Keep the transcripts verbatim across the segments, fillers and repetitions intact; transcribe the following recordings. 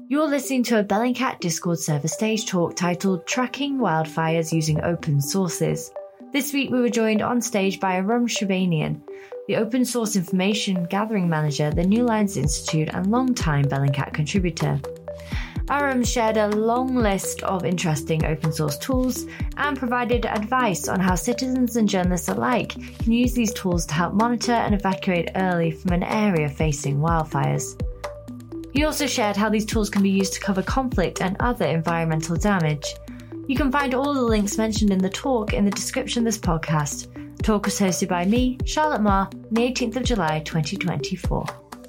You're listening to a Bellingcat Discord server stage talk titled Tracking Wildfires Using Open Sources. This week we were joined on stage by Aram Shirvanian, the Open Source Information Gathering Manager at the New Lines Institute and long-time Bellingcat contributor. Aram shared a long list of interesting open source tools and provided advice on how citizens and journalists alike can use these tools to help monitor and evacuate early from an area facing wildfires. He also shared how these tools can be used to cover conflict and other environmental damage. You can find all the links mentioned in the talk in the description of this podcast. The talk was hosted by me, Charlotte Marr, on the eighteenth of July twenty twenty-four.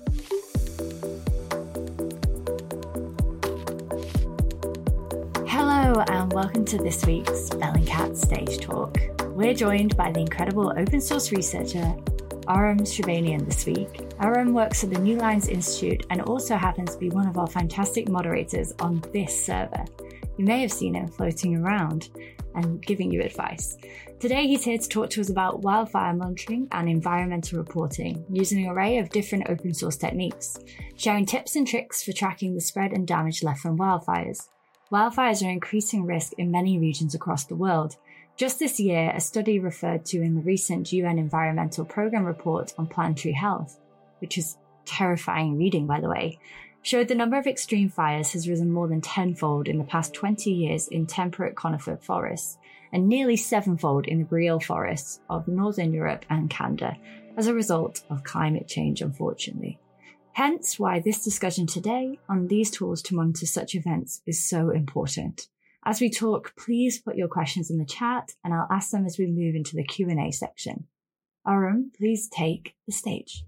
Hello and welcome to this week's Bellingcat Stage Talk. We're joined by the incredible open source researcher Aram Shirvanian this week. Aram works at the New Lines Institute and also happens to be one of our fantastic moderators on this server. You may have seen him floating around and giving you advice. Today he's here to talk to us about wildfire monitoring and environmental reporting using an array of different open source techniques, sharing tips and tricks for tracking the spread and damage left from wildfires. Wildfires are an increasing risk in many regions across the world. Just this year, a study referred to in the recent U N Environmental Programme report on planetary health, which is terrifying reading, by the way, showed the number of extreme fires has risen more than tenfold in the past twenty years in temperate conifer forests, and nearly sevenfold in the boreal forests of Northern Europe and Canada as a result of climate change, unfortunately. Hence why this discussion today on these tools to monitor such events is so important. As we talk, please put your questions in the chat and I'll ask them as we move into the Q and A section. Aram, please take the stage.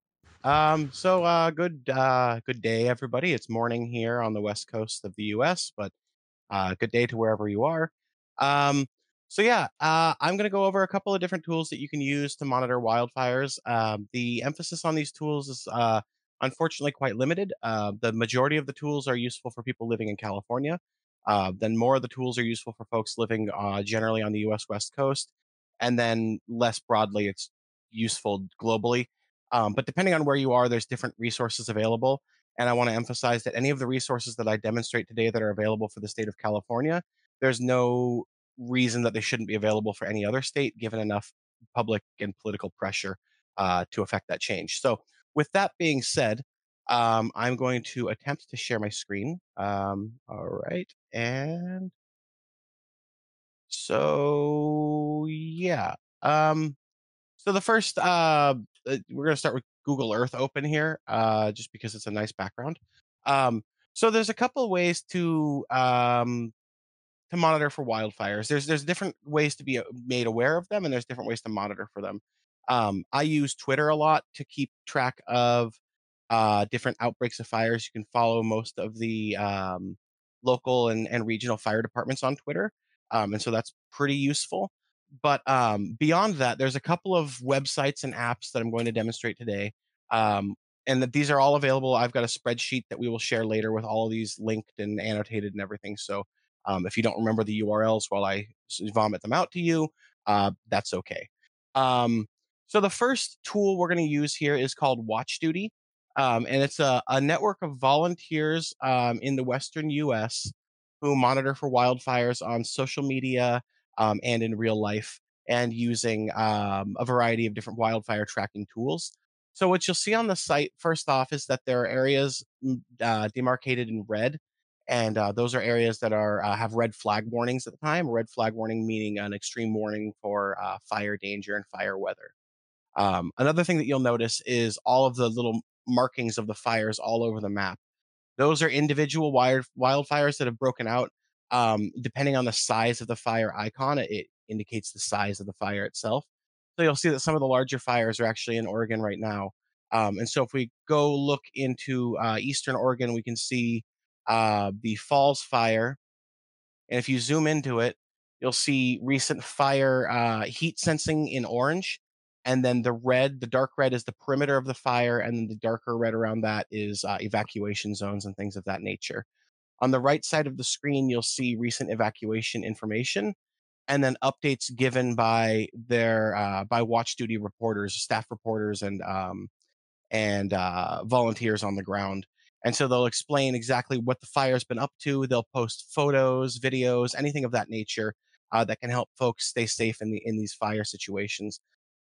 Um, so uh, good uh, good day, everybody. It's morning here on the west coast of the U S, but uh, good day to wherever you are. Um, so yeah, uh, I'm going to go over a couple of different tools that you can use to monitor wildfires. Um, the emphasis on these tools is uh, unfortunately quite limited. Uh, the majority of the tools are useful for people living in California. Uh, then more of the tools are useful for folks living uh, generally on the U S West Coast. And then less broadly, it's useful globally. Um, but depending on where you are, there's different resources available. And I want to emphasize that any of the resources that I demonstrate today that are available for the state of California, there's no reason that they shouldn't be available for any other state, given enough public and political pressure uh, to affect that change. So with that being said, um, I'm going to attempt to share my screen. Um, all right. And so, yeah. Um, so the first, uh, we're going to start with Google Earth open here, uh, just because it's a nice background. Um, so there's a couple of ways to um, to monitor for wildfires. There's there's different ways to be made aware of them, and there's different ways to monitor for them. Um, I use Twitter a lot to keep track of uh, different outbreaks of fires. You can follow most of the um, local and, and regional fire departments on Twitter, um, and so that's pretty useful. But um, beyond that, there's a couple of websites and apps that I'm going to demonstrate today. Um, and that these are all available. I've got a spreadsheet that we will share later with all of these linked and annotated and everything. So um, if you don't remember the U R Ls while I vomit them out to you, uh, that's okay. Um, so the first tool we're going to use here is called WatchDuty. Um, and it's a, a network of volunteers um, in the Western U S who monitor for wildfires on social media, Um, and in real life, and using um, a variety of different wildfire tracking tools. So what you'll see on the site, first off, is that there are areas uh, demarcated in red, and uh, those are areas that are uh, have red flag warnings at the time. A red flag warning meaning an extreme warning for uh, fire danger and fire weather. Um, another thing that you'll notice is all of the little markings of the fires all over the map. Those are individual wild, wildfires that have broken out. Um, depending on the size of the fire icon, it indicates the size of the fire itself. So you'll see that some of the larger fires are actually in Oregon right now. Um, and so if we go look into uh, Eastern Oregon, we can see uh, the Falls Fire. And if you zoom into it, you'll see recent fire uh, heat sensing in orange. And then the red, the dark red is the perimeter of the fire. And then the darker red around that is uh, evacuation zones and things of that nature. On the right side of the screen, you'll see recent evacuation information and then updates given by their uh, by WatchDuty reporters, staff reporters, and um, and uh, volunteers on the ground. And so they'll explain exactly what the fire's been up to. They'll post photos, videos, anything of that nature uh, that can help folks stay safe in the in these fire situations.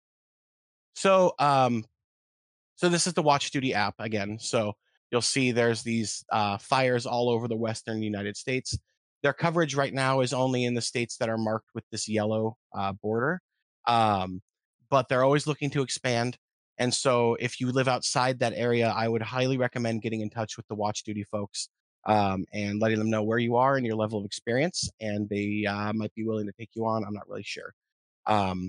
So, um, so this is the Watch Duty app again. So you'll see there's these uh, fires all over the western United States. Their coverage right now is only in the states that are marked with this yellow uh, border, um, but they're always looking to expand. And so if you live outside that area, I would highly recommend getting in touch with the Watch Duty folks um, and letting them know where you are and your level of experience, and they uh, might be willing to take you on. I'm not really sure. Um,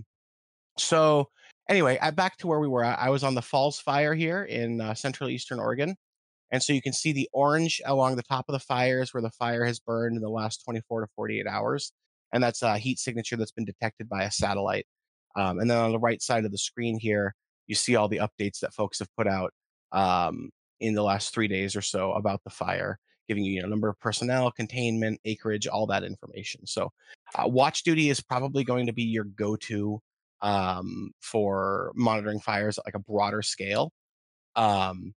so anyway, I, back to where we were. I, I was on the Falls Fire here in uh, central eastern Oregon. And so you can see the orange along the top of the fires where the fire has burned in the last twenty-four to forty-eight hours. And that's a heat signature that's been detected by a satellite. Um, and then on the right side of the screen here, you see all the updates that folks have put out um, in the last three days or so about the fire, giving you, you know, number of personnel, containment, acreage, all that information. So uh, Watch Duty is probably going to be your go-to um, for monitoring fires at like a broader scale. Um,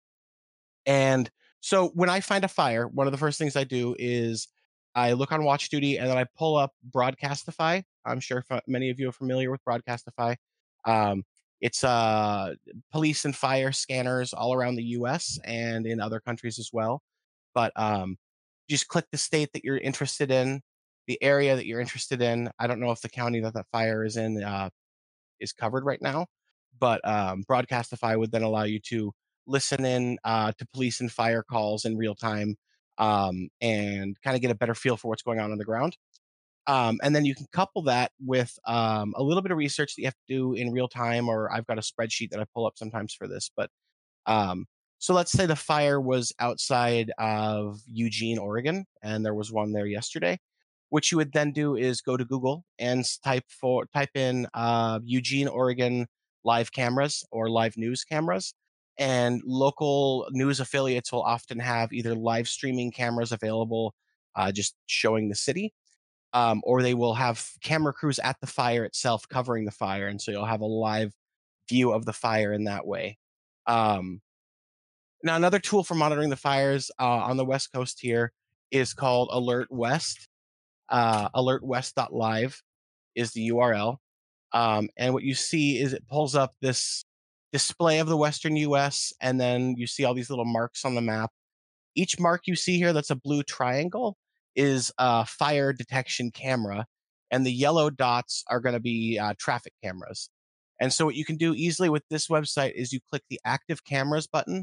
and so when I find a fire, one of the first things I do is I look on Watch Duty and then I pull up Broadcastify. I'm sure f- many of you are familiar with Broadcastify. Um, it's uh, police and fire scanners all around the U S and in other countries as well. But um, just click the state that you're interested in, the area that you're interested in. I don't know if the county that that fire is in uh, is covered right now, but um, Broadcastify would then allow you to listen in uh, to police and fire calls in real time um, and kind of get a better feel for what's going on on the ground. Um, and then you can couple that with um, a little bit of research that you have to do in real time, or I've got a spreadsheet that I pull up sometimes for this. But um, so let's say the fire was outside of Eugene, Oregon, and there was one there yesterday. What you would then do is go to Google and type for type in uh, Eugene, Oregon live cameras or live news cameras. And local news affiliates will often have either live streaming cameras available, uh, just showing the city, um, or they will have camera crews at the fire itself covering the fire. And so you'll have a live view of the fire in that way. Um, now, another tool for monitoring the fires uh, on the West Coast here is called Alert West. Uh, alert west dot live is the U R L. Um, and what you see is it pulls up this display of the Western U S, and then you see all these little marks on the map. Each mark you see here that's a blue triangle is a fire detection camera, and the yellow dots are going to be uh, traffic cameras. And so, what you can do easily with this website is you click the active cameras button,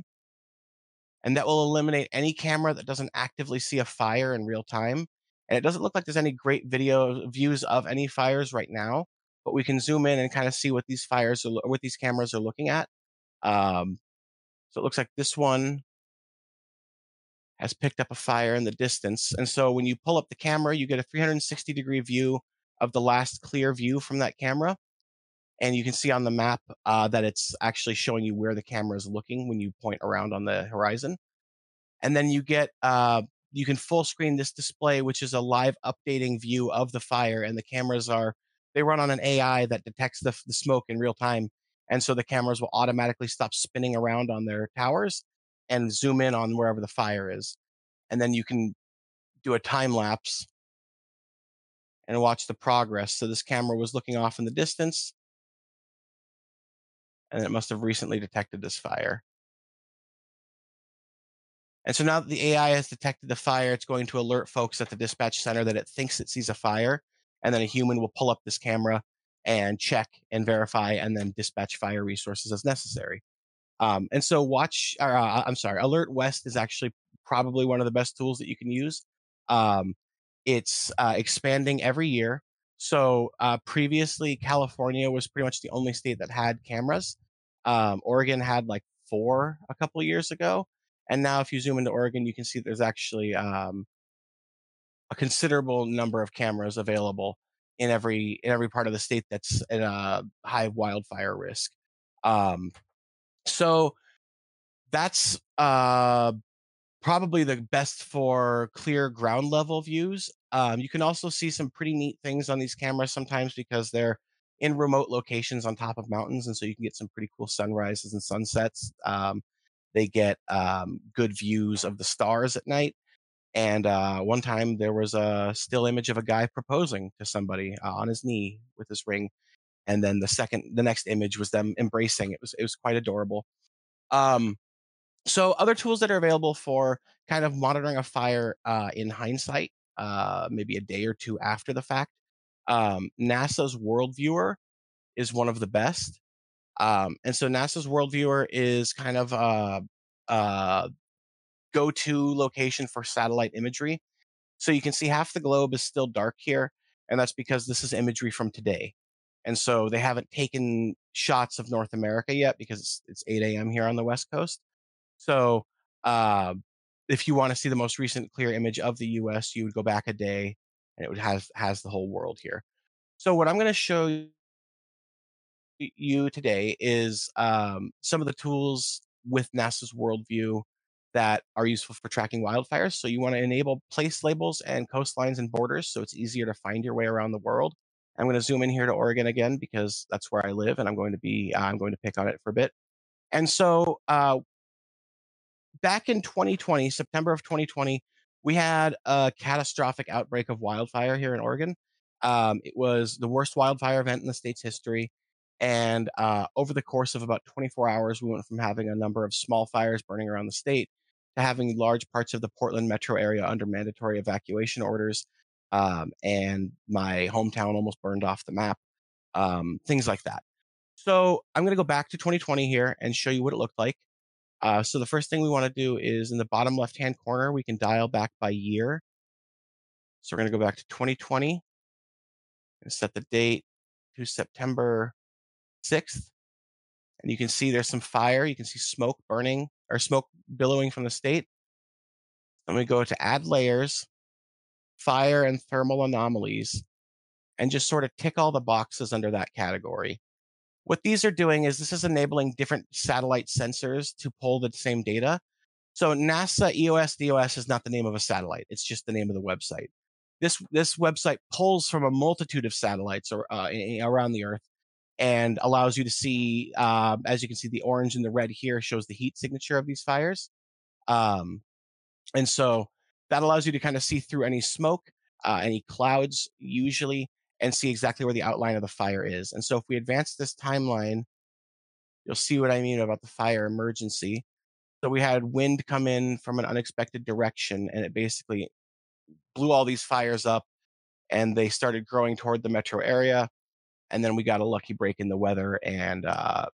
and that will eliminate any camera that doesn't actively see a fire in real time. And it doesn't look like there's any great video views of any fires right now, but we can zoom in and kind of see what these fires are, what these cameras are looking at. Um, so it looks like this one has picked up a fire in the distance. And so when you pull up the camera, you get a three hundred sixty degree view of the last clear view from that camera. And you can see on the map uh, that it's actually showing you where the camera is looking when you point around on the horizon. And then you get uh, you can full screen this display, which is a live updating view of the fire, and the cameras are they run on an A I that detects the, the smoke in real time, and so the cameras will automatically stop spinning around on their towers and zoom in on wherever the fire is, and then you can do a time lapse and watch the progress. So this camera was looking off in the distance, and it must have recently detected this fire. And so now that the A I has detected the fire, it's going to alert folks at the dispatch center that it thinks it sees a fire. And then a human will pull up this camera and check and verify and then dispatch fire resources as necessary. Um, and so watch, or, uh, I'm sorry, Alert West is actually probably one of the best tools that you can use. Um, it's uh, expanding every year. So uh, previously, California was pretty much the only state that had cameras. Um, Oregon had like four a couple of years ago. And now, if you zoom into Oregon, you can see there's actually um, a considerable number of cameras available in every in every part of the state that's at a high wildfire risk. Um, so that's uh, probably the best for clear ground level views. Um, you can also see some pretty neat things on these cameras sometimes because they're in remote locations on top of mountains, and so you can get some pretty cool sunrises and sunsets. Um, They get um, good views of the stars at night. And uh, one time there was a still image of a guy proposing to somebody uh, on his knee with his ring. And then the second, the next image was them embracing. It was it was quite adorable. Um, so other tools that are available for kind of monitoring a fire uh, in hindsight, uh, maybe a day or two after the fact. Um, NASA's World Viewer is one of the best. Um, and so NASA's World Viewer is kind of a, a go-to location for satellite imagery. So you can see half the globe is still dark here, and that's because this is imagery from today. And so they haven't taken shots of North America yet because it's, it's eight a m here on the West Coast. So uh, if you want to see the most recent clear image of the U S, you would go back a day, and it would have has the whole world here. So what I'm going to show you today is um, some of the tools with NASA's Worldview that are useful for tracking wildfires. So you want to enable place labels and coastlines and borders so it's easier to find your way around the world. I'm going to zoom in here to Oregon again because that's where I live, and I'm going to be uh, I'm going to pick on it for a bit. And so uh, back in twenty twenty, September of twenty twenty, we had a catastrophic outbreak of wildfire here in Oregon. Um, it was the worst wildfire event in the state's history. And uh, over the course of about twenty-four hours, we went from having a number of small fires burning around the state to having large parts of the Portland metro area under mandatory evacuation orders. Um, and my hometown almost burned off the map, um, things like that. So I'm going to go back to twenty twenty here and show you what it looked like. Uh, so the first thing we want to do is in the bottom left-hand corner, we can dial back by year. So we're going to go back to twenty twenty and set the date to September sixth. And you can see there's some fire. You can see smoke burning or smoke billowing from the state. Then we go to add layers, fire and thermal anomalies, and just sort of tick all the boxes under that category. What these are doing is this is enabling different satellite sensors to pull the same data. So NASA E O S D O S is not the name of a satellite. It's just the name of the website. This this website pulls from a multitude of satellites or, uh, around the Earth and allows you to see, uh, as you can see, the orange and the red here shows the heat signature of these fires. Um, and so that allows you to kind of see through any smoke, uh, any clouds usually, and see exactly where the outline of the fire is. And so if we advance this timeline, you'll see what I mean about the fire emergency. So we had wind come in from an unexpected direction, and it basically blew all these fires up, and they started growing toward the metro area. And then we got a lucky break in the weather, and uh,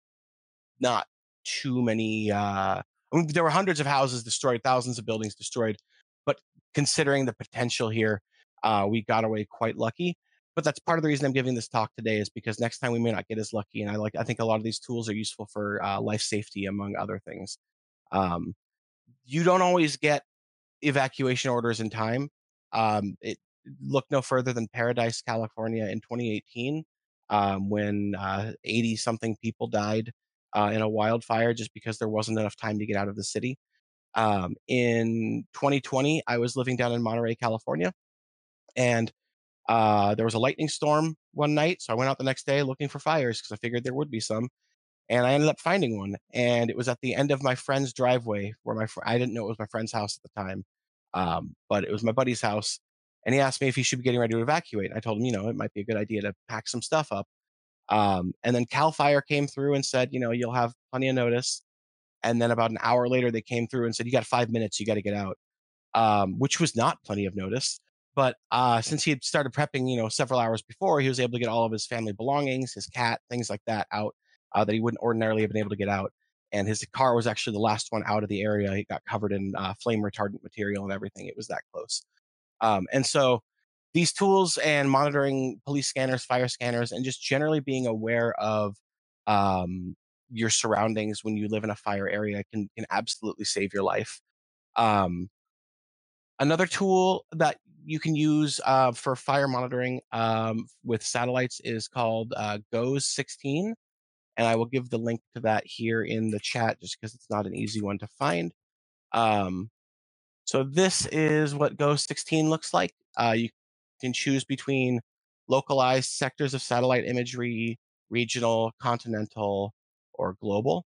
not too many. Uh, I mean, there were hundreds of houses destroyed, thousands of buildings destroyed, but considering the potential here, uh, we got away quite lucky. But that's part of the reason I'm giving this talk today is because next time we may not get as lucky. And I like I think a lot of these tools are useful for uh, life safety, among other things. Um, you don't always get evacuation orders in time. Um, it look no further than Paradise, California, in twenty eighteen, um, when eighty uh, something people died uh, in a wildfire just because there wasn't enough time to get out of the city. Um, in twenty twenty, I was living down in Monterey, California, and uh, there was a lightning storm one night. So I went out the next day looking for fires because I figured there would be some, and I ended up finding one, and it was at the end of my friend's driveway where my fr- I didn't know it was my friend's house at the time, um, but it was my buddy's house, and he asked me if he should be getting ready to evacuate. And I told him, you know, it might be a good idea to pack some stuff up. Um, and then Cal Fire came through and said, you know, you'll have plenty of notice. And then about an hour later, they came through and said, you got five minutes, you got to get out, um, which was not plenty of notice. But uh, since he had started prepping, you know, several hours before, he was able to get all of his family belongings, his cat, things like that out uh, that he wouldn't ordinarily have been able to get out. And his car was actually the last one out of the area. It got covered in uh, flame retardant material and everything. It was that close. Um, and so these tools and monitoring police scanners, fire scanners, and just generally being aware of um, your surroundings when you live in a fire area can, can absolutely save your life. Um, Another tool that you can use uh, for fire monitoring um, with satellites is called uh, GOES sixteen. And I will give the link to that here in the chat just because it's not an easy one to find. Um, so this is what GOES sixteen looks like. Uh, you can choose between localized sectors of satellite imagery, regional, continental, or global.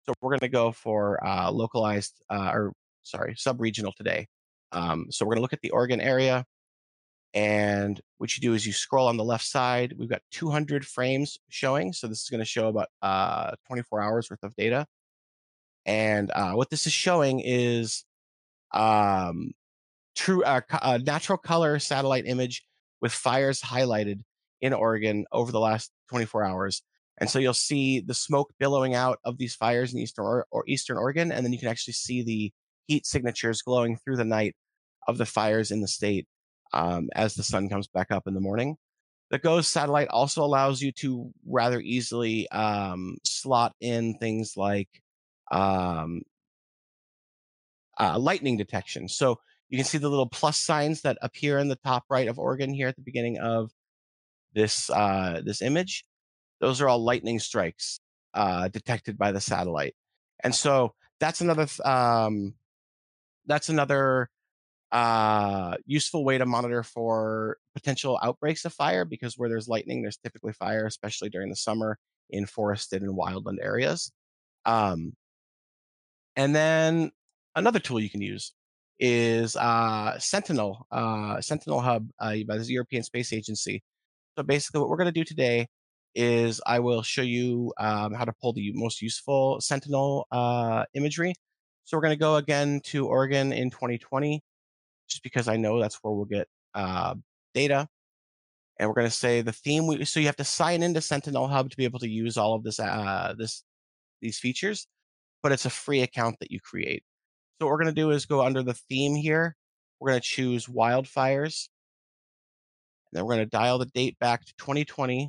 So we're going to go for uh, localized, uh, or sorry, sub-regional today. Um, so we're going to look at the Oregon area. And what you do is you scroll on the left side. We've got two hundred frames showing. So this is going to show about uh, twenty-four hours worth of data. And uh, what this is showing is um, true uh, uh, natural color satellite image with fires highlighted in Oregon over the last twenty-four hours. And so you'll see the smoke billowing out of these fires in eastern or, or eastern Oregon, and then you can actually see the heat signatures glowing through the night of the fires in the state um, as the sun comes back up in the morning. The GOES satellite also allows you to rather easily um, slot in things like um, uh, lightning detection. So you can see the little plus signs that appear in the top right of Oregon here at the beginning of this uh, this image. Those are all lightning strikes uh, detected by the satellite, and so that's another um, that's another uh, useful way to monitor for potential outbreaks of fire, because where there's lightning, there's typically fire, especially during the summer in forested and wildland areas. Um, and then another tool you can use is uh, Sentinel, uh, Sentinel Hub uh, by the European Space Agency. So basically, what we're going to do today is I will show you um, how to pull the most useful Sentinel uh, imagery. So we're going to go again to Oregon in twenty twenty, just because I know that's where we'll get uh, data. And we're going to say the theme. We, so you have to sign into Sentinel Hub to be able to use all of this, uh, this, these features, but it's a free account that you create. So what we're going to do is go under the theme here. We're going to choose wildfires. And then we're going to dial the date back to twenty twenty.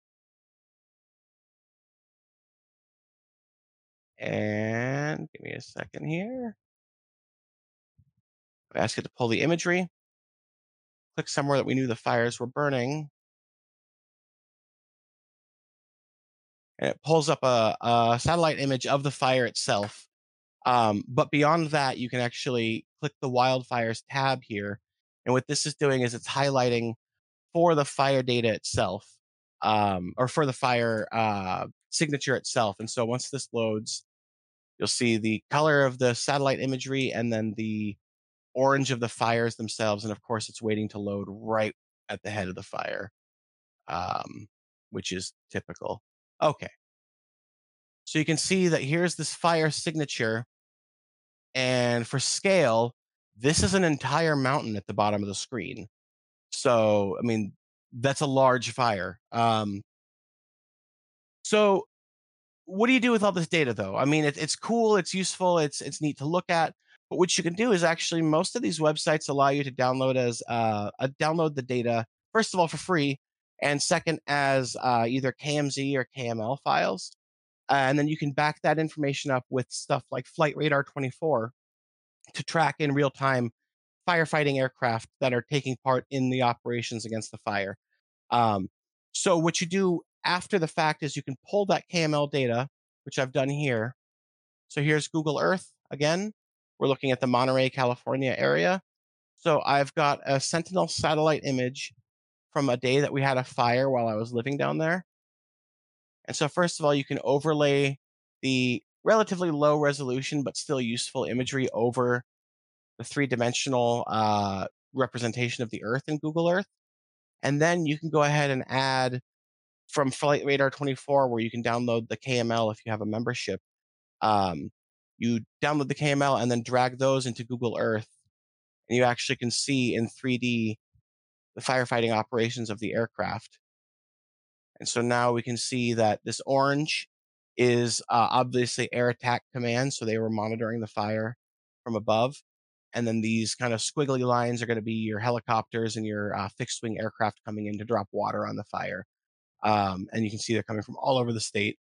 And give me a second here. I ask it to pull the imagery. Click somewhere that we knew the fires were burning. And it pulls up a, a satellite image of the fire itself. Um, but beyond that, you can actually click the wildfires tab here. And what this is doing is it's highlighting for the fire data itself, um, or for the fire uh, signature itself. And so once this loads, you'll see the color of the satellite imagery and then the orange of the fires themselves. And of course, it's waiting to load right at the head of the fire, um, which is typical. Okay. So you can see that here's this fire signature. And for scale, this is an entire mountain at the bottom of the screen. So, I mean, that's a large fire. Um, so what do you do with all this data, though? I mean, it, it's cool, it's useful, it's it's neat to look at. But what you can do is actually most of these websites allow you to download as uh, uh download the data, first of all for free, and second as uh, either K M Z or K M L files, uh, and then you can back that information up with stuff like Flight Radar twenty-four to track in real time firefighting aircraft that are taking part in the operations against the fire. Um, so what you do after the fact is you can pull that K M L data, which I've done here. So here's Google Earth again. We're looking at the Monterey, California area. So I've got a Sentinel satellite image from a day that we had a fire while I was living down there. And so first of all, you can overlay the relatively low resolution but still useful imagery over the three-dimensional uh, representation of the Earth in Google Earth. And then you can go ahead and add from Flight Radar twenty-four, where you can download the K M L if you have a membership. Um, you download the K M L and then drag those into Google Earth, and you actually can see in three D the firefighting operations of the aircraft. And so now we can see that this orange is uh, obviously air attack command, so they were monitoring the fire from above. And then these kind of squiggly lines are going to be your helicopters and your uh, fixed wing aircraft coming in to drop water on the fire. Um, and you can see they're coming from all over the state.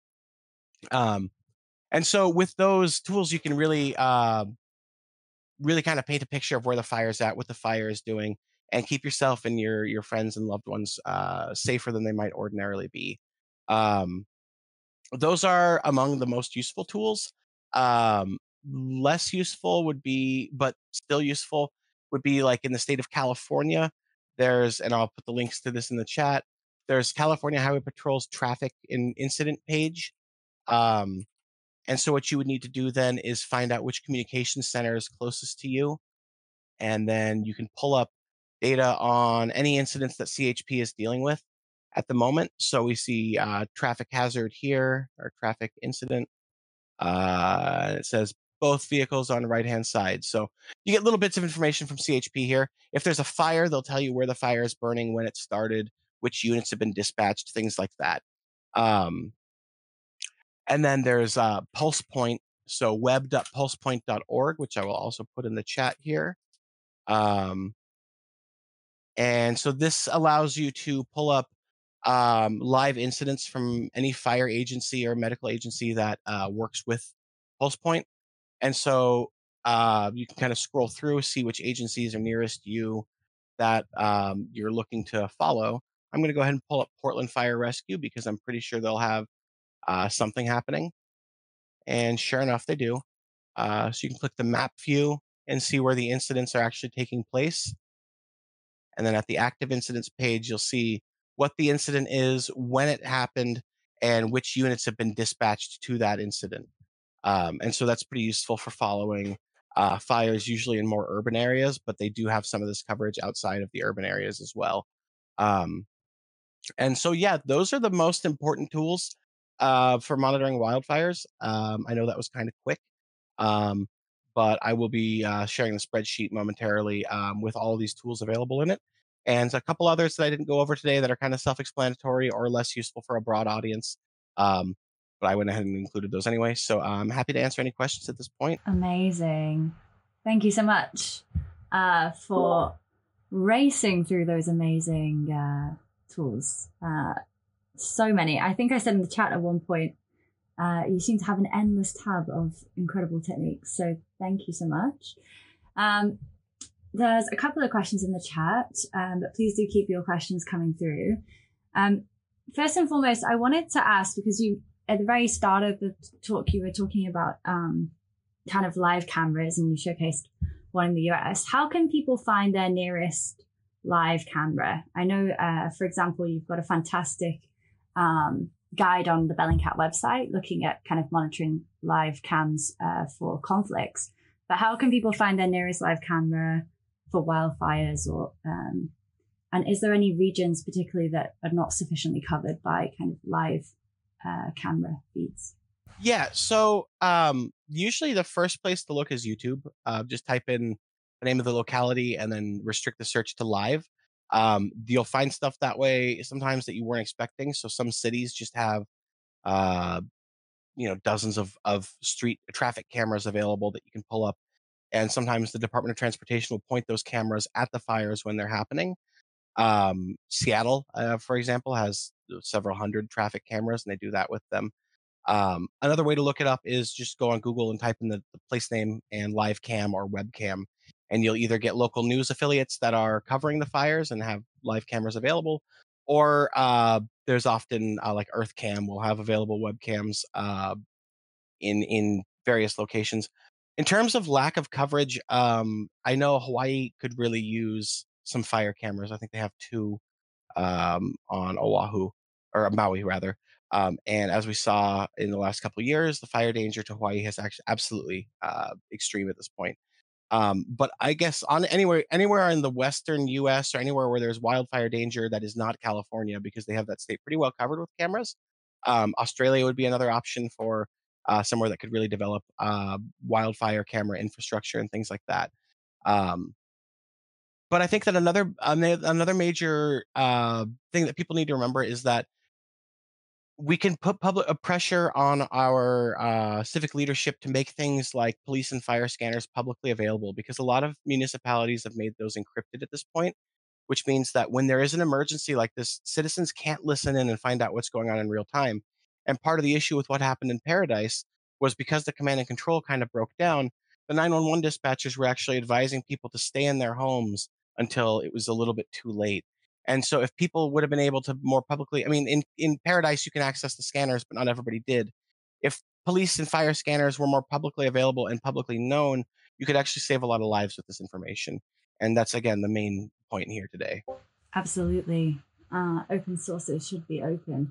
Um, and so with those tools, you can really, uh, really kind of paint a picture of where the fire's at, what the fire is doing, and keep yourself and your your friends and loved ones uh, safer than they might ordinarily be. Um, those are among the most useful tools. Um, less useful would be, but still useful, would be like in the state of California. There's, and I'll put the links to this in the chat. There's California Highway Patrol's traffic in incident page. Um, And so what you would need to do then is find out which communication center is closest to you, and then you can pull up data on any incidents that C H P is dealing with at the moment. So we see uh, traffic hazard here, or traffic incident. Uh, it says both vehicles on the right-hand side. So you get little bits of information from C H P here. If there's a fire, they'll tell you where the fire is burning, when it started, which units have been dispatched, things like that. Um, and then there's uh, PulsePoint, so web dot pulsepoint dot org, which I will also put in the chat here. Um, and so this allows you to pull up um, live incidents from any fire agency or medical agency that uh, works with PulsePoint. And so uh, you can kind of scroll through, see which agencies are nearest you that um, you're looking to follow. I'm going to go ahead and pull up Portland Fire Rescue because I'm pretty sure they'll have uh, something happening. And sure enough, they do. Uh, so you can click the map view and see where the incidents are actually taking place. And then at the active incidents page, you'll see what the incident is, when it happened, and which units have been dispatched to that incident. Um, and so that's pretty useful for following uh, fires, usually in more urban areas, but they do have some of this coverage outside of the urban areas as well. Um, and so, yeah, those are the most important tools uh, for monitoring wildfires. Um, I know that was kind of quick, um, but I will be uh, sharing the spreadsheet momentarily um, with all of these tools available in it. And a couple others that I didn't go over today that are kind of self-explanatory or less useful for a broad audience. Um, but I went ahead and included those anyway. So I'm happy to answer any questions at this point. Amazing. Thank you so much uh, for racing through those amazing uh, tools. Uh, so many. I think I said in the chat at one point, uh, you seem to have an endless tab of incredible techniques. So thank you so much. Um, there's a couple of questions in the chat, um, but please do keep your questions coming through. Um, first and foremost, I wanted to ask, because you, at the very start of the talk, you were talking about um, kind of live cameras, and you showcased one in the U S. How can people find their nearest live camera? I know, uh, for example, you've got a fantastic um, guide on the Bellingcat website looking at kind of monitoring live cams uh, for conflicts. But how can people find their nearest live camera for wildfires? Or um, and is there any regions particularly that are not sufficiently covered by kind of live uh, camera feeds? Yeah, so um, usually the first place to look is YouTube. Uh, just type in the name of the locality and then restrict the search to live. Um, you'll find stuff that way sometimes that you weren't expecting. So some cities just have, uh, you know, dozens of of street traffic cameras available that you can pull up, and sometimes the Department of Transportation will point those cameras at the fires when they're happening. Um, Seattle, uh, for example, has several hundred traffic cameras, and they do that with them. Um, another way to look it up is just go on Google and type in the, the place name and live cam or webcam, and you'll either get local news affiliates that are covering the fires and have live cameras available, or uh, there's often uh, like EarthCam will have available webcams uh, in in various locations. In terms of lack of coverage, um, I know Hawaii could really use some fire cameras. I think they have two um, on Oahu, or Maui rather. Um, and as we saw in the last couple of years, the fire danger to Hawaii has actually absolutely uh, extreme at this point. Um, but I guess on anywhere anywhere in the western U S or anywhere where there's wildfire danger that is not California, because they have that state pretty well covered with cameras. Um, Australia would be another option for uh, somewhere that could really develop uh, wildfire camera infrastructure and things like that. Um, but I think that another another major uh, thing that people need to remember is that we can put public uh, pressure on our uh, civic leadership to make things like police and fire scanners publicly available, because a lot of municipalities have made those encrypted at this point, which means that when there is an emergency like this, citizens can't listen in and find out what's going on in real time. And part of the issue with what happened in Paradise was because the command and control kind of broke down, the nine one one dispatchers were actually advising people to stay in their homes until it was a little bit too late. And so if people would have been able to more publicly, I mean, in, in Paradise, you can access the scanners, but not everybody did. If police and fire scanners were more publicly available and publicly known, you could actually save a lot of lives with this information. And that's, again, the main point here today. Absolutely. Uh, open sources should be open.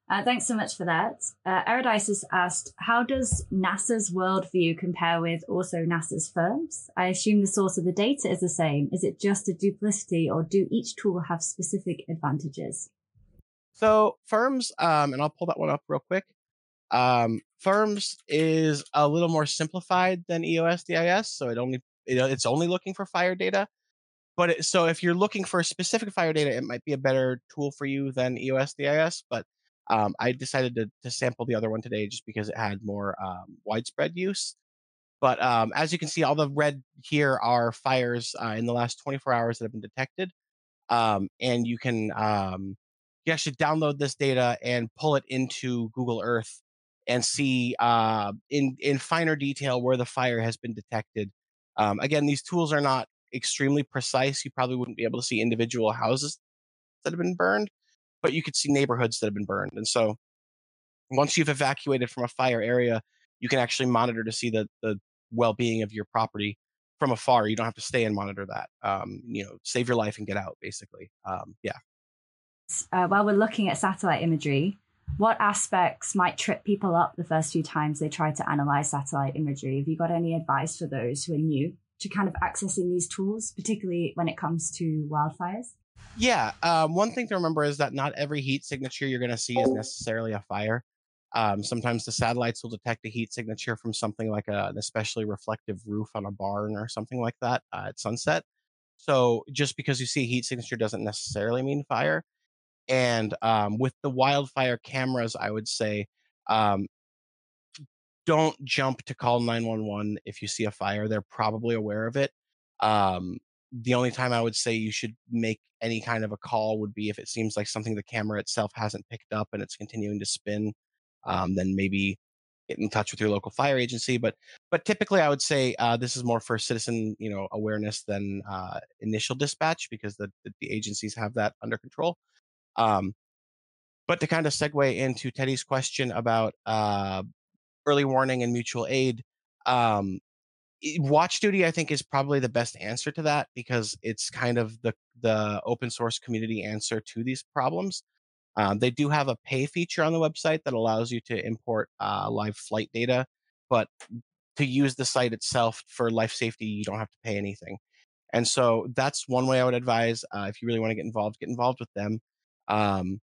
Uh, thanks so much for that. Uh, Erodice has asked, how does NASA's worldview compare with also NASA's firms? I assume the source of the data is the same. Is it just a duplicity, or do each tool have specific advantages? So firms, um, and I'll pull that one up real quick. Um, firms is a little more simplified than E O S D I S, so it only it, it's only looking for fire data. But it, so if you're looking for specific fire data, it might be a better tool for you than E O S D I S. But um, I decided to, to sample the other one today just because it had more um, widespread use. But um, as you can see, all the red here are fires uh, in the last twenty-four hours that have been detected. Um, and you can um, you actually download this data and pull it into Google Earth and see uh, in in finer detail where the fire has been detected. Um, again, these tools are not extremely precise. You probably wouldn't be able to see individual houses that have been burned, but you could see neighborhoods that have been burned. And so once you've evacuated from a fire area, you can actually monitor to see the the well-being of your property from afar. You don't have to stay and monitor that. Um, you know, save your life and get out, basically. Um, yeah. Uh, while we're looking at satellite imagery, what aspects might trip people up the first few times they try to analyze satellite imagery? Have you got any advice for those who are new to kind of accessing these tools, particularly when it comes to wildfires? Yeah. Um, one thing to remember is that not every heat signature you're going to see is necessarily a fire. Um, sometimes the satellites will detect a heat signature from something like a, an especially reflective roof on a barn or something like that uh, at sunset. So just because you see a heat signature doesn't necessarily mean fire. And um, with the wildfire cameras, I would say um, don't jump to call nine one one if you see a fire. They're probably aware of it. Um, the only time I would say you should make any kind of a call would be if it seems like something the camera itself hasn't picked up and it's continuing to spin. Um, then maybe get in touch with your local fire agency. But but typically, I would say uh, this is more for citizen you know awareness than uh, initial dispatch because the, the the agencies have that under control. Um, but to kind of segue into Teddy's question about uh, early warning and mutual aid, um, Watch Duty, I think, is probably the best answer to that because it's kind of the the open source community answer to these problems. Um, they do have a pay feature on the website that allows you to import uh, live flight data, but to use the site itself for life safety, you don't have to pay anything. And so that's one way I would advise uh, if you really want to get involved, get involved with them. Um,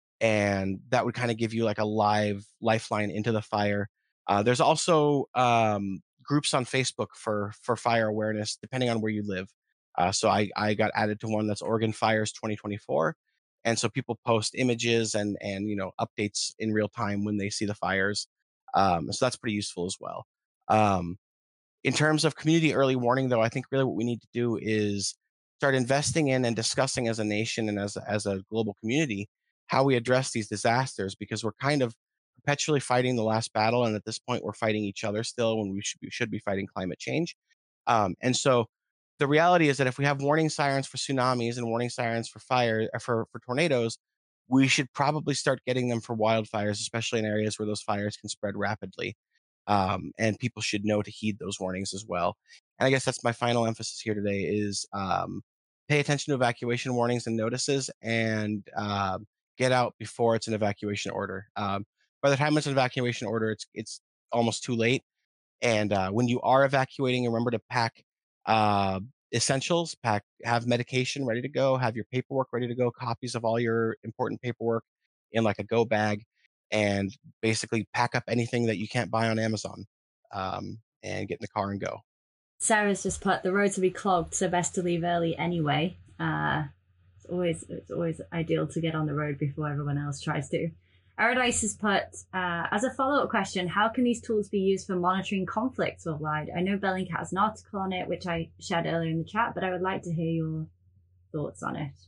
and that would kind of give you like a live lifeline into the fire. Uh, there's also um, groups on Facebook for for fire awareness, depending on where you live. Uh, so I I got added to one that's Oregon Fires twenty twenty-four, and so people post images and and you know updates in real time when they see the fires. Um, so that's pretty useful as well. Um, in terms of community early warning, though, I think really what we need to do is start investing in and discussing as a nation and as as a global community how we address these disasters because we're kind of perpetually fighting the last battle, and at this point, we're fighting each other still when we should be, should be fighting climate change. Um, and so, the reality is that if we have warning sirens for tsunamis and warning sirens for fire uh, for for tornadoes, we should probably start getting them for wildfires, especially in areas where those fires can spread rapidly. Um, and people should know to heed those warnings as well. And I guess that's my final emphasis here today is um, pay attention to evacuation warnings and notices and uh, get out before it's an evacuation order. Um, by the time it's an evacuation order, it's it's almost too late. And uh, when you are evacuating, remember to pack uh, essentials, pack have medication ready to go, have your paperwork ready to go, copies of all your important paperwork in like a go bag, and basically pack up anything that you can't buy on Amazon, um, and get in the car and go. Sarah's just put the roads will be clogged, so best to leave early anyway. Uh, it's always it's always ideal to get on the road before everyone else tries to. Erodice has put, uh, as a follow-up question, how can these tools be used for monitoring conflicts worldwide? I know Bellingcat has an article on it, which I shared earlier in the chat, but I would like to hear your thoughts on it.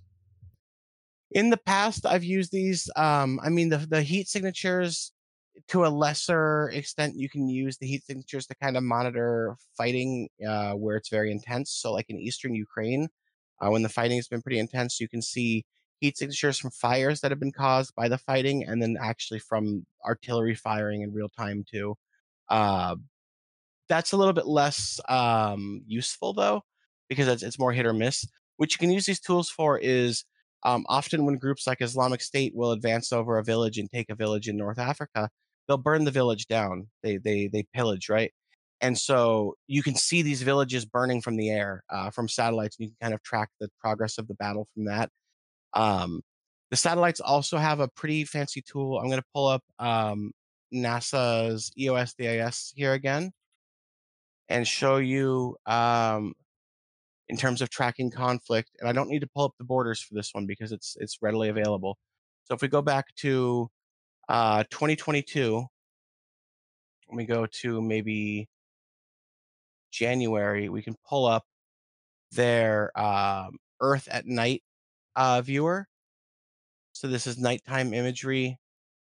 In the past, I've used these. Um, I mean, the the heat signatures to a lesser extent, you can use the heat signatures to kind of monitor fighting uh, where it's very intense. So, like in eastern Ukraine, uh, when the fighting has been pretty intense, you can see heat signatures from fires that have been caused by the fighting, and then actually from artillery firing in real time too. Uh, that's a little bit less um, useful though, because it's, it's more hit or miss. What you can use these tools for is Um, often when groups like Islamic State will advance over a village and take a village in North Africa, they'll burn the village down. They they they pillage, right? And so you can see these villages burning from the air, uh, from satellites, and you can kind of track the progress of the battle from that. Um, the satellites also have a pretty fancy tool. I'm going to pull up um, NASA's E O S D I S here again and show you um, in terms of tracking conflict. And I don't need to pull up the borders for this one because it's it's readily available. So if we go back to uh, twenty twenty-two, let me go to maybe January, we can pull up their um, Earth at night uh, viewer. So this is nighttime imagery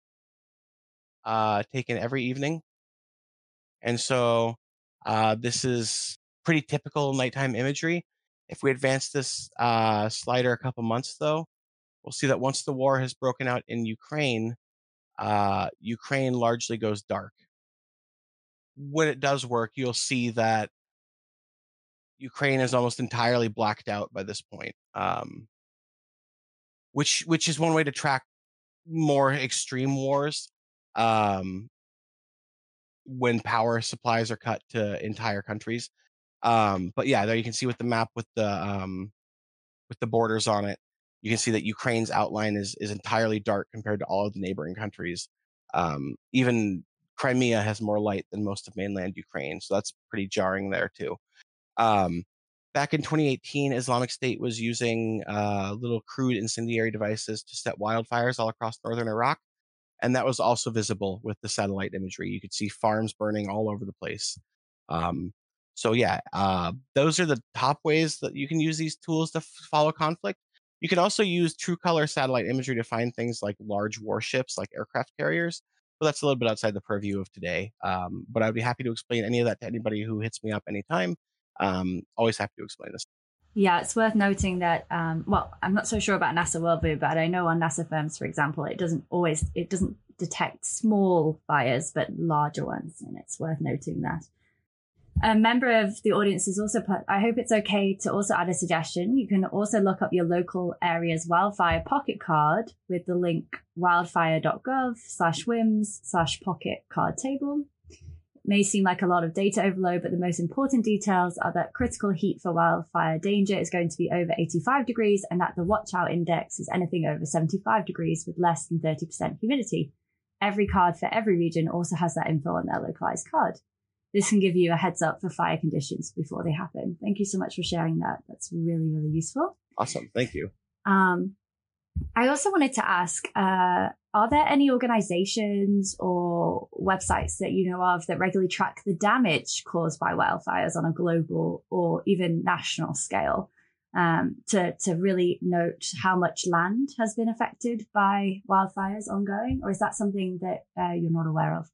uh, taken every evening. And so uh, this is pretty typical nighttime imagery. If we advance this uh, slider a couple months, though, we'll see that once the war has broken out in Ukraine, uh, Ukraine largely goes dark. When it does work, you'll see that Ukraine is almost entirely blacked out by this point, um, which which is one way to track more extreme wars. Um, when power supplies are cut to entire countries. Um, but yeah, there you can see with the map with the um, with the borders on it, you can see that Ukraine's outline is is entirely dark compared to all of the neighboring countries. Um, even Crimea has more light than most of mainland Ukraine, so that's pretty jarring there too. Um, back in twenty eighteen, Islamic State was using uh, little crude incendiary devices to set wildfires all across northern Iraq. And that was also visible with the satellite imagery. You could see farms burning all over the place. Um, so yeah, uh, those are the top ways that you can use these tools to f- follow conflict. You can also use true color satellite imagery to find things like large warships, like aircraft carriers. But that's a little bit outside the purview of today. Um, but I'd be happy to explain any of that to anybody who hits me up anytime. Um, always happy to explain this. Yeah, it's worth noting that, um, well, I'm not so sure about NASA Worldview, but I know on NASA Firms, for example, it doesn't always, it doesn't detect small fires, but larger ones. And it's worth noting that. A member of the audience has also put, I hope it's okay to also add a suggestion. You can also look up your local area's wildfire pocket card with the link wildfire.gov slash whims slash pocket card table. May seem like a lot of data overload, but the most important details are that critical heat for wildfire danger is going to be over eighty-five degrees and that the watch out index is anything over seventy-five degrees with less than thirty percent humidity. Every card for every region also has that info on their localized card. This can give you a heads up for fire conditions before they happen. Thank you so much for sharing that. That's really, really useful. Awesome. Thank you. Um, I also wanted to ask, uh, are there any organizations or websites that you know of that regularly track the damage caused by wildfires on a global or even national scale, um, to, to really note how much land has been affected by wildfires ongoing? Or is that something that uh, you're not aware of?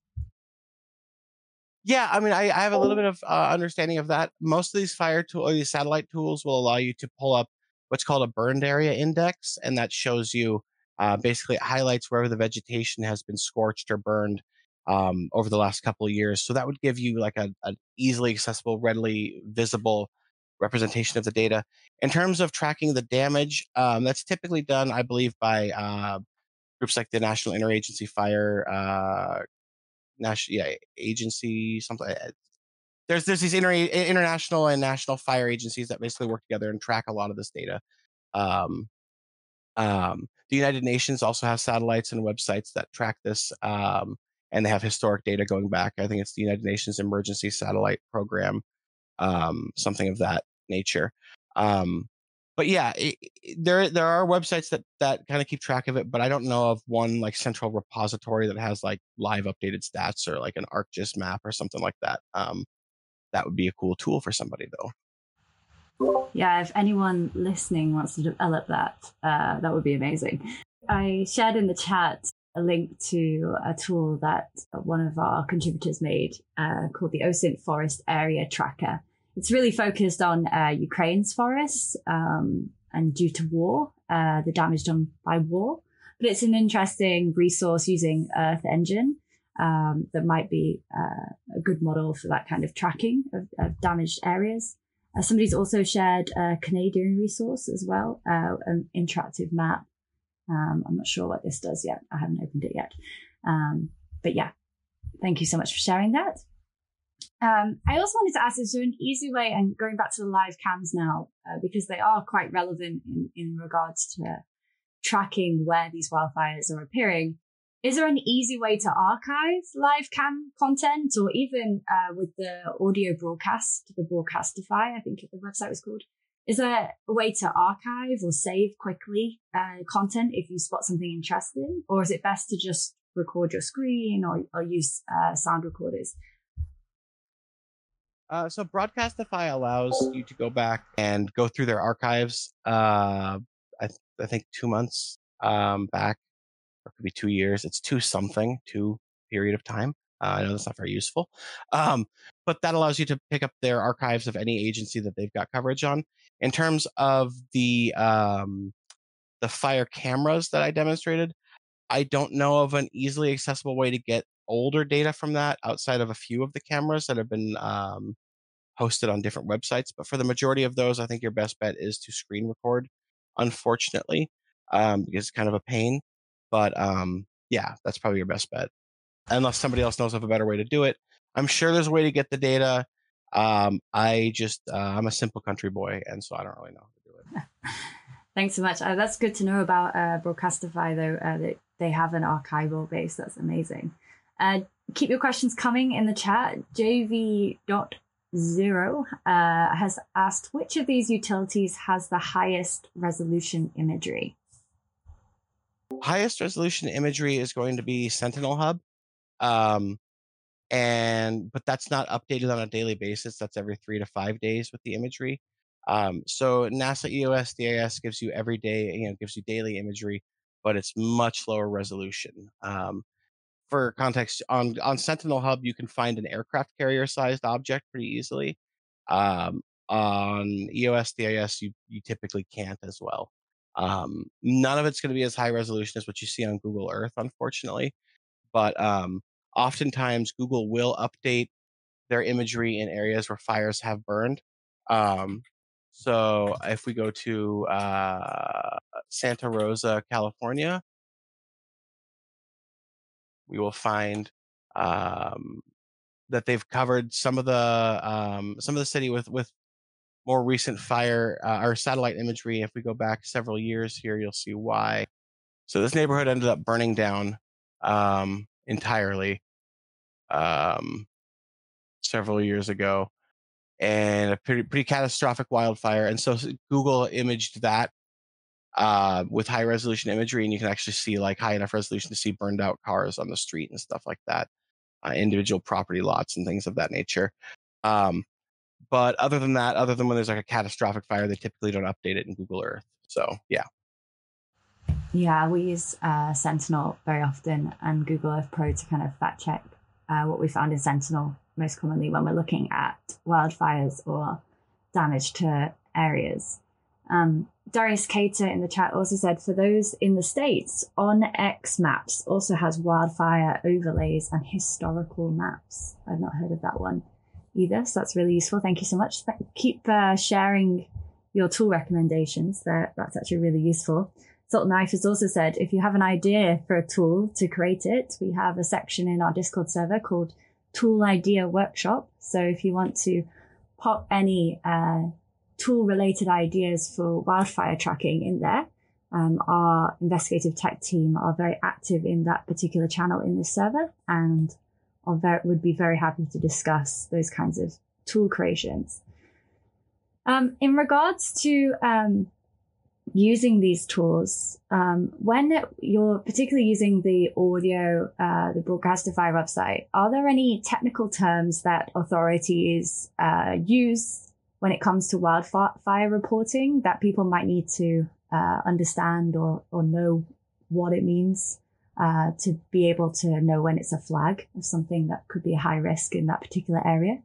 Yeah, I mean, I, I have a little bit of uh, understanding of that. Most of these fire tool or these satellite tools will allow you to pull up what's called a burned area index, and that shows you uh, basically it highlights wherever the vegetation has been scorched or burned um, over the last couple of years. So that would give you like a, an easily accessible, readily visible representation of the data. In terms of tracking the damage, um, that's typically done, I believe, by uh, groups like the National Interagency Fire uh, National yeah, Agency, something. There's there's these inter- international and national fire agencies that basically work together and track a lot of this data. Um, um, the United Nations also has satellites and websites that track this, um, and they have historic data going back. I think it's the United Nations Emergency Satellite Program, um, something of that nature. Um, but yeah, it, it, there there are websites that that kind of keep track of it, but I don't know of one like central repository that has like live updated stats or like an ArcGIS map or something like that. Um, that would be a cool tool for somebody, though. Yeah, if anyone listening wants to develop that, uh, that would be amazing. I shared in the chat a link to a tool that one of our contributors made uh, called the OSINT Forest Area Tracker. It's really focused on uh, Ukraine's forests um, and due to war, uh, the damage done by war. But it's an interesting resource using Earth Engine um, that might be uh, a good model for that kind of tracking of, of damaged areas. Uh, somebody's also shared a Canadian resource as well, uh, an interactive map. Um, I'm not sure what this does yet. I haven't opened it yet. Um, but yeah, thank you so much for sharing that. Um, I also wanted to ask, is there an easy way, and going back to the live cams now, uh, because they are quite relevant in, in regards to tracking where these wildfires are appearing, is there an easy way to archive live cam content, or even uh, with the audio broadcast, the Broadcastify, I think the website was called? Is there a way to archive or save quickly uh, content if you spot something interesting? Or is it best to just record your screen or, or use uh, sound recorders? Uh, so Broadcastify allows you to go back and go through their archives. Uh, I, th- I think two months um, back, or it could be two years. It's two something, two period of time. Uh, I know that's not very useful, um, but that allows you to pick up their archives of any agency that they've got coverage on. In terms of the um, the fire cameras that I demonstrated, I don't know of an easily accessible way to get older data from that outside of a few of the cameras that have been um, hosted on different websites. But for the majority of those, I think your best bet is to screen record, unfortunately, um, because it's kind of a pain. But um, yeah, that's probably your best bet, unless somebody else knows of a better way to do it. I'm sure there's a way to get the data. Um, I just, uh, I'm a simple country boy, and so I don't really know how to do it. Thanks so much. Uh, that's good to know about uh, Broadcastify, though, uh, that they have an archival base. That's amazing. Uh, keep your questions coming in the chat. J V dot zero uh, has asked, which of these utilities has the highest resolution imagery? Highest resolution imagery is going to be Sentinel Hub. Um, and but that's not updated on a daily basis. That's every three to five days with the imagery. Um, so NASA E O S D A S gives you every day, you know, gives you daily imagery, but it's much lower resolution. Um, for context, on on Sentinel Hub, you can find an aircraft carrier sized object pretty easily. Um, on E O S D A S, you you typically can't as well. Um, none of it's going to be as high resolution as what you see on Google Earth, unfortunately. But um, oftentimes, Google will update their imagery in areas where fires have burned. Um, so if we go to uh, Santa Rosa, California, we will find um, that they've covered some of the um, some of the city with with more recent fire uh, or satellite imagery. If we go back several years here, you'll see why. So this neighborhood ended up burning down um, entirely um, several years ago, and a pretty pretty catastrophic wildfire. And so Google imaged that uh, with high resolution imagery, and you can actually see like high enough resolution to see burned out cars on the street and stuff like that, uh, individual property lots and things of that nature. Um, but other than that, other than when there's like a catastrophic fire, they typically don't update it in Google Earth. So yeah. Yeah, we use uh, Sentinel very often and Google Earth Pro to kind of fact check uh, what we found in Sentinel most commonly when we're looking at wildfires or damage to areas. Um, Darius Cater in the chat also said, for those in the States, OnX Maps also has wildfire overlays and historical maps. I've not heard of that one either, so that's really useful. Thank you so much. Keep uh, sharing your tool recommendations. There, that's actually really useful. Salt Knife has also said, if you have an idea for a tool to create it, we have a section in our Discord server called Tool Idea Workshop. So if you want to pop any uh, tool-related ideas for wildfire tracking in there, um, our investigative tech team are very active in that particular channel in this server and are very, would be very happy to discuss those kinds of tool creations. Um, in regards to um, using these tools, um, when you're particularly using the audio, uh, the Broadcastify website, are there any technical terms that authorities uh, use when it comes to wildfire reporting that people might need to uh, understand or, or know what it means uh, to be able to know when it's a flag of something that could be a high risk in that particular area?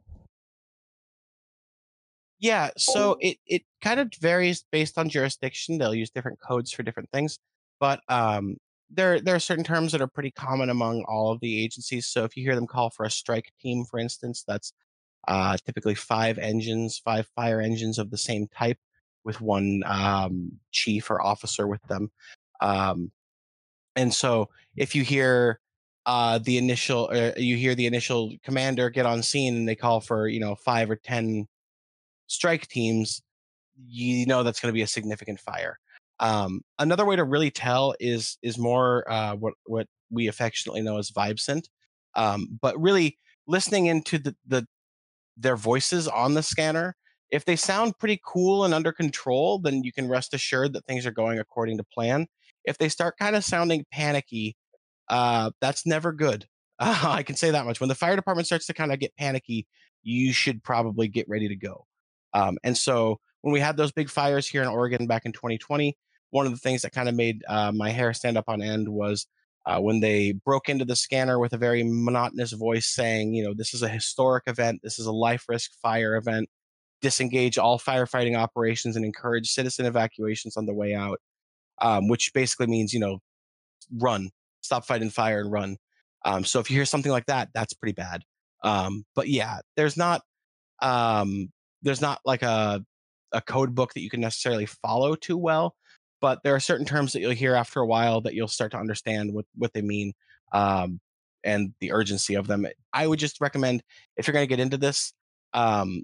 Yeah, so it, it kind of varies based on jurisdiction. They'll use different codes for different things, but um, there there are certain terms that are pretty common among all of the agencies. So if you hear them call for a strike team, for instance, that's uh, typically five engines, five fire engines of the same type, with one um, chief or officer with them. Um, and so if you hear uh, the initial, uh, you hear the initial commander get on scene and they call for, you know, five or ten strike teams, you know that's going to be a significant fire. Um, another way to really tell is is more uh, what what we affectionately know as vibe scent, um, but really listening into the, the their voices on the scanner. If they sound pretty cool and under control, then you can rest assured that things are going according to plan. If they start kind of sounding panicky, uh, that's never good. Uh, I can say that much. When the fire department starts to kind of get panicky, you should probably get ready to go. Um, and so when we had those big fires here in Oregon back in twenty twenty, one of the things that kind of made uh, my hair stand up on end was uh, when they broke into the scanner with a very monotonous voice saying, you know, this is a historic event, this is a life risk fire event, disengage all firefighting operations and encourage citizen evacuations on the way out, um, which basically means, you know, run, stop fighting fire and run. Um, so if you hear something like that, that's pretty bad. Um, but yeah, there's not um, there's not like a a code book that you can necessarily follow too well, but there are certain terms that you'll hear after a while that you'll start to understand what what they mean, um, and the urgency of them. I would just recommend, if you're going to get into this, um,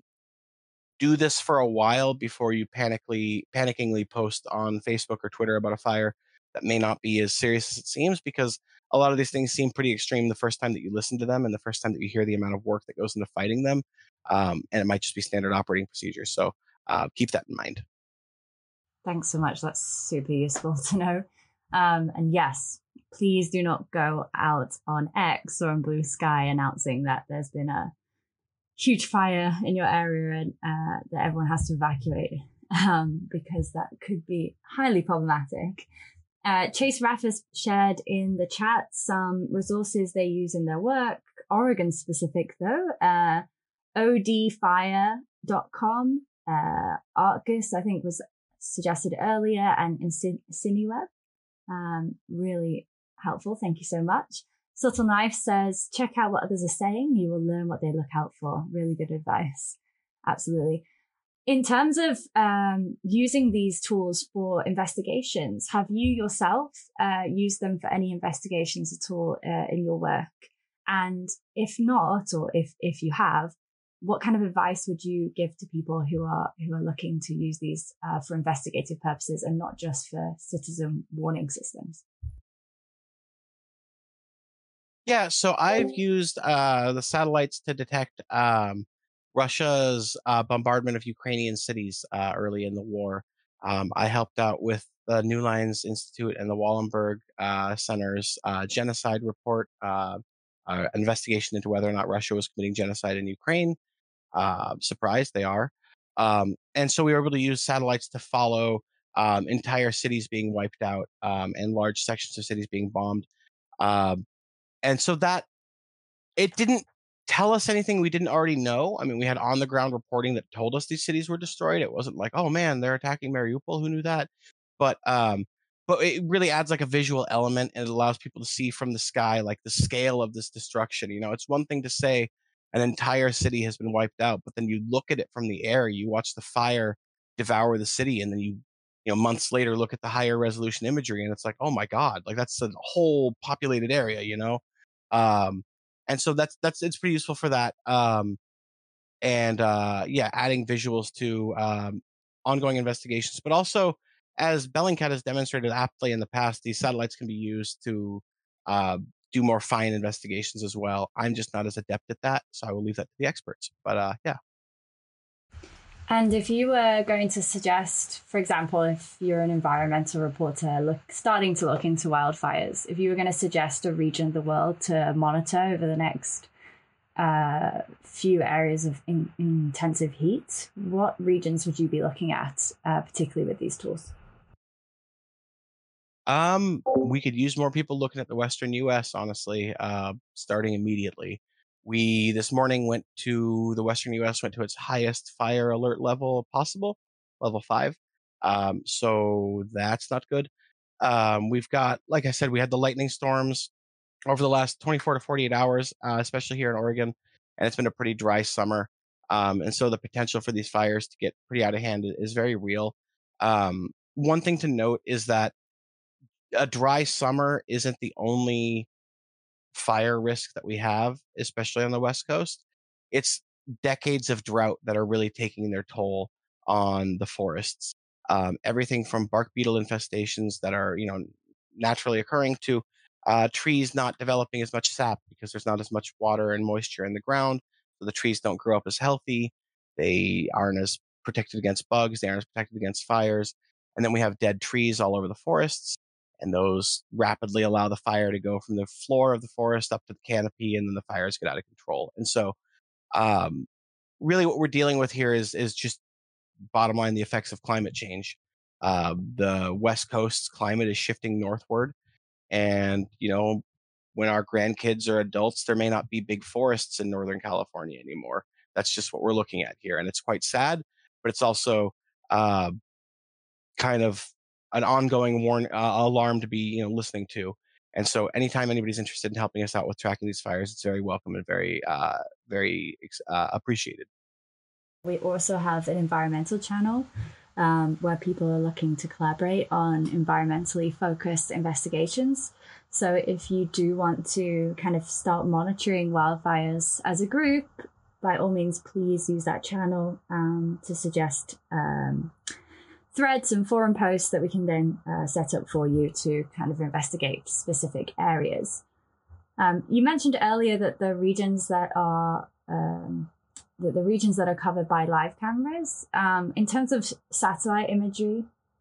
do this for a while before you panically panickingly post on Facebook or Twitter about a fire that may not be as serious as it seems, because a lot of these things seem pretty extreme the first time that you listen to them and the first time that you hear the amount of work that goes into fighting them, um, and it might just be standard operating procedures. So uh, keep that in mind. Thanks so much. That's super useful to know. Um, and yes, please do not go out on X or on Blue Sky announcing that there's been a huge fire in your area and uh, that everyone has to evacuate, um, because that could be highly problematic. Uh, Chase Raff has shared in the chat some resources they use in their work, Oregon specific though, uh, O D fire dot com, uh, Arcus, I think was suggested earlier, and Insinuweb. Um, really helpful. Thank you so much. Subtle Knife says, check out what others are saying. You will learn what they look out for. Really good advice. Absolutely. In terms of um, using these tools for investigations, have you yourself uh, used them for any investigations at all uh, in your work? And if not, or if if you have, what kind of advice would you give to people who are who are looking to use these uh, for investigative purposes and not just for citizen warning systems? Yeah, so I've used uh, the satellites to detect um, Russia's uh, bombardment of Ukrainian cities uh, early in the war. Um, I helped out with the New Lines Institute and the Wallenberg uh, Center's uh, genocide report, uh, uh, investigation into whether or not Russia was committing genocide in Ukraine. Uh, surprise, they are. Um, and so we were able to use satellites to follow um, entire cities being wiped out, um, and large sections of cities being bombed. Um, and so that, it didn't tell us anything we didn't already know. I mean, we had on the ground reporting that told us these cities were destroyed. It wasn't like, oh man, they're attacking Mariupol. Who knew that? But um, but it really adds like a visual element, and it allows people to see from the sky like the scale of this destruction. You know, it's one thing to say an entire city has been wiped out, but then you look at it from the air, you watch the fire devour the city, and then you you know months later look at the higher resolution imagery, and it's like, oh my god, like that's a whole populated area. You know. Um, and so that's that's it's pretty useful for that. Um, and uh, yeah, adding visuals to um, ongoing investigations, but also, as Bellingcat has demonstrated aptly in the past, these satellites can be used to uh, do more fine investigations as well. I'm just not as adept at that, so I will leave that to the experts. But uh, yeah. And if you were going to suggest, for example, if you're an environmental reporter look, starting to look into wildfires, if you were going to suggest a region of the world to monitor over the next uh, few areas of in, intensive heat, what regions would you be looking at, uh, particularly with these tools? Um, we could use more people looking at the Western U S, honestly, uh, starting immediately. We, this morning, went to the Western U S, went to its highest fire alert level possible, level five. Um, so that's not good. Um, we've got, like I said, we had the lightning storms over the last twenty-four to forty-eight hours, uh, especially here in Oregon, and it's been a pretty dry summer. Um, and so the potential for these fires to get pretty out of hand is very real. Um, one thing to note is that a dry summer isn't the only fire risk that we have, especially on the West Coast. It's decades of drought that are really taking their toll on the forests. Um, everything from bark beetle infestations that are, you know, naturally occurring to uh, trees not developing as much sap because there's not as much water and moisture in the ground. So the trees don't grow up as healthy. They aren't as protected against bugs. They aren't as protected against fires. And then we have dead trees all over the forests, and those rapidly allow the fire to go from the floor of the forest up to the canopy, and then the fires get out of control. And so, um, really, what we're dealing with here is is just bottom line the effects of climate change. Uh, the West Coast's climate is shifting northward, and you know, when our grandkids are adults, there may not be big forests in Northern California anymore. That's just what we're looking at here, and it's quite sad, but it's also uh, kind of an ongoing warn uh, alarm to be, you know, listening to. And so anytime anybody's interested in helping us out with tracking these fires, it's very welcome and very uh, very uh, appreciated. We also have an environmental channel um, where people are looking to collaborate on environmentally focused investigations. So if you do want to kind of start monitoring wildfires as a group, by all means, please use that channel um, to suggest um, threads and forum posts that we can then uh, set up for you to kind of investigate specific areas. Um, you mentioned earlier that the regions that are um, the, the regions that are covered by live cameras, um, in terms of satellite imagery.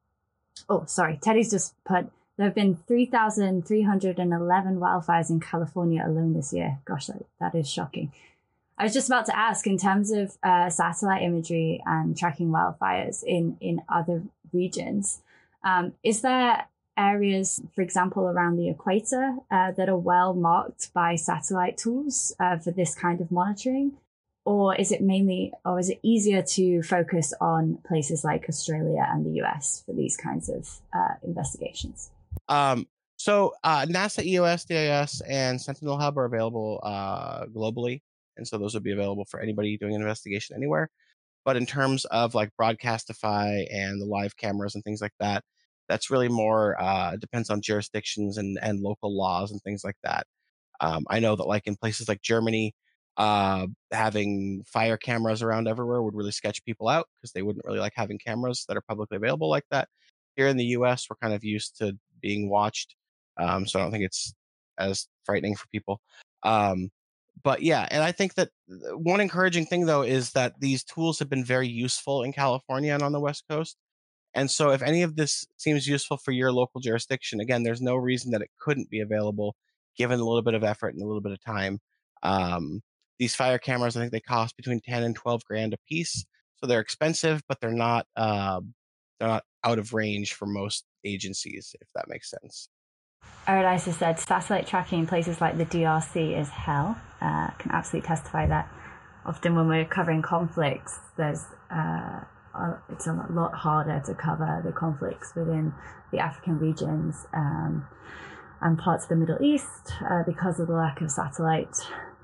Oh, sorry, Teddy's just put, there have been three thousand three hundred eleven wildfires in California alone this year. Gosh, that, that is shocking. I was just about to ask, in terms of uh, satellite imagery and tracking wildfires in, in other regions, um, is there areas, for example, around the equator uh, that are well marked by satellite tools uh, for this kind of monitoring? Or is it mainly, or is it easier to focus on places like Australia and the U S for these kinds of uh, investigations? Um, so uh, NASA, E O S, D I S, and Sentinel Hub are available uh, globally. And so those would be available for anybody doing an investigation anywhere. But in terms of like Broadcastify and the live cameras and things like that, that's really more uh, depends on jurisdictions and, and local laws and things like that. Um, I know that like in places like Germany, uh, having fire cameras around everywhere would really sketch people out because they wouldn't really like having cameras that are publicly available like that. Here in the U S, we're kind of used to being watched, um, so I don't think it's as frightening for people. Um, but yeah, and I think that one encouraging thing though is that these tools have been very useful in California and on the West Coast. And so if any of this seems useful for your local jurisdiction, again, there's no reason that it couldn't be available given a little bit of effort and a little bit of time. Um, these fire cameras, I think they cost between ten and twelve grand a piece. So they're expensive, but they're not uh, they're not out of range for most agencies, if that makes sense. Aradisa said satellite tracking in places like the D R C is hell. Uh, can absolutely testify that. Often when we're covering conflicts, there's uh, uh, it's a lot harder to cover the conflicts within the African regions um, and parts of the Middle East uh, because of the lack of satellite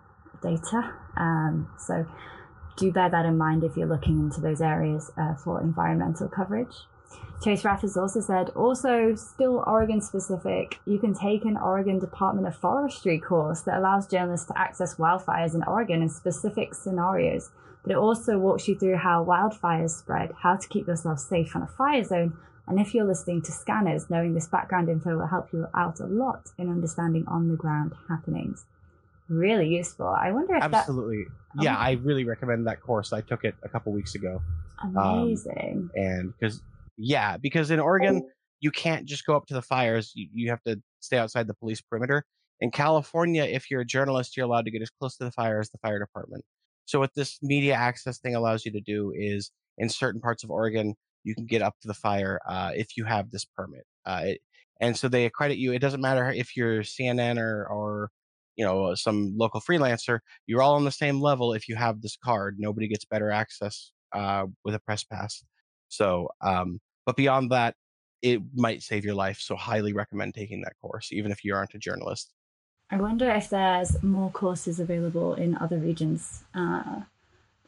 data. Um, so do bear that in mind if you're looking into those areas uh, for environmental coverage. Chase Raff has also said, also still Oregon specific, you can take an Oregon Department of Forestry course that allows journalists to access wildfires in Oregon in specific scenarios, but it also walks you through how wildfires spread, how to keep yourself safe on a fire zone, and if you're listening to scanners, knowing this background info will help you out a lot in understanding on-the-ground happenings. Really useful. I wonder if Absolutely. that... Yeah, oh. I really recommend that course. I took it a couple weeks ago. Amazing. Um, and because... Yeah, because in Oregon, you can't just go up to the fires. You, you have to stay outside the police perimeter. In California, if you're a journalist, you're allowed to get as close to the fire as the fire department. So what this media access thing allows you to do is in certain parts of Oregon, you can get up to the fire uh, if you have this permit. Uh, it, and so they accredit you. It doesn't matter if you're C N N or, or you know, some local freelancer. You're all on the same level if you have this card. Nobody gets better access uh, with a press pass. So, um, but beyond that, it might save your life. So highly recommend taking that course, even if you aren't a journalist. I wonder if there's more courses available in other regions, uh,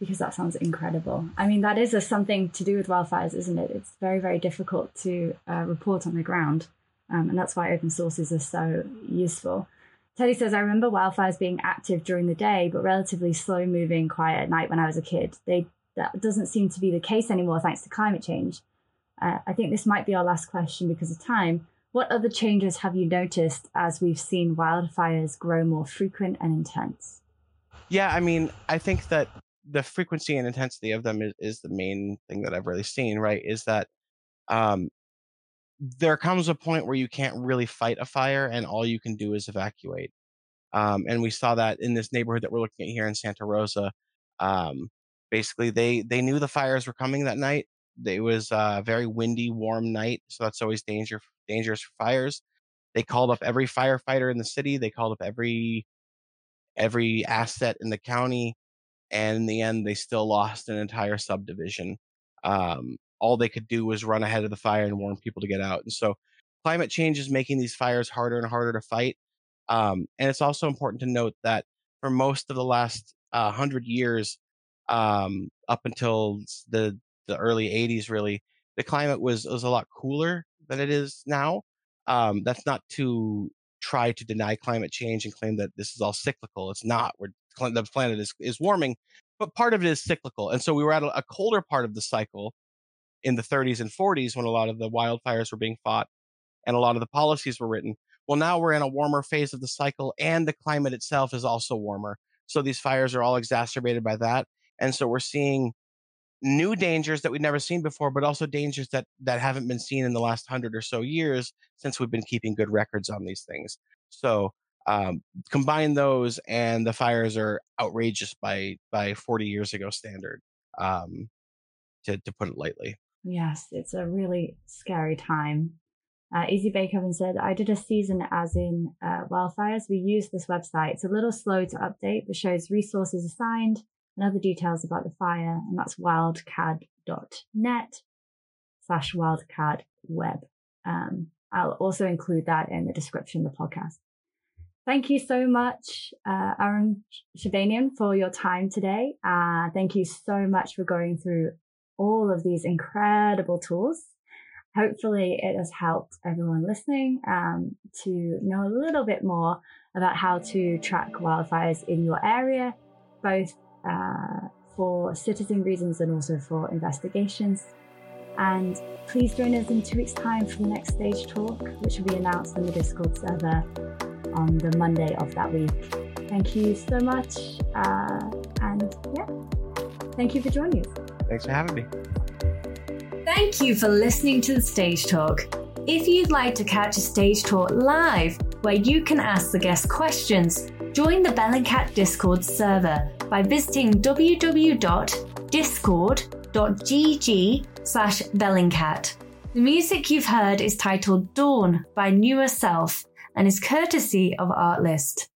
because that sounds incredible. I mean, that is a, something to do with wildfires, isn't it? It's very, very difficult to uh, report on the ground. Um, and that's why open sources are so useful. Teddy says, I remember wildfires being active during the day, but relatively slow moving, quiet at night when I was a kid. They That doesn't seem to be the case anymore thanks to climate change. Uh, I think this might be our last question because of time. What other changes have you noticed as we've seen wildfires grow more frequent and intense? Yeah, I mean, I think that the frequency and intensity of them is, is the main thing that I've really seen, right? Is that um, there comes a point where you can't really fight a fire and all you can do is evacuate. Um, and we saw that in this neighborhood that we're looking at here in Santa Rosa. Um, basically, they they knew the fires were coming that night. It was a very windy, warm night, so that's always danger, dangerous for fires. They called up every firefighter in the city. They called up every every asset in the county, and in the end, they still lost an entire subdivision. Um, all they could do was run ahead of the fire and warn people to get out. And so, climate change is making these fires harder and harder to fight. Um, and it's also important to note that for most of the last uh, hundred years, um, up until the the early eighties, really, the climate was was a lot cooler than it is now. Um, that's not to try to deny climate change and claim that this is all cyclical. It's not. We're, the planet is is warming, but part of it is cyclical. And so we were at a, a colder part of the cycle in the thirties and forties when a lot of the wildfires were being fought and a lot of the policies were written. Well, now we're in a warmer phase of the cycle and the climate itself is also warmer. So these fires are all exacerbated by that. And so we're seeing new dangers that we've never seen before, but also dangers that, that haven't been seen in the last hundred or so years since we've been keeping good records on these things. So um, combine those and the fires are outrageous by, by forty years ago standard, um, to, to put it lightly. Yes, it's a really scary time. Uh, Easy Bake Oven said, I did a season as in uh, wildfires. We use this website. It's a little slow to update, but shows resources assigned and other details about the fire. And that's wildcad dot net slash wildcad web. Um, I'll also include that in the description of the podcast. Thank you so much, uh, Aram Shebanian, for your time today. Uh, thank you so much for going through all of these incredible tools. Hopefully it has helped everyone listening um, to know a little bit more about how to track wildfires in your area, both uh, for citizen reasons and also for investigations. And please join us in two weeks' time for the next stage talk, which will be announced on the Discord server on the Monday of that week. Thank you so much. Uh, and yeah, thank you for joining us. Thanks for having me. Thank you for listening to the Stage Talk. If you'd like to catch a Stage Talk live, where you can ask the guests questions, join the Bellingcat Discord server by visiting w w w dot discord dot g g slash Bellingcat. The music you've heard is titled Dawn by Newer Self and is courtesy of Artlist.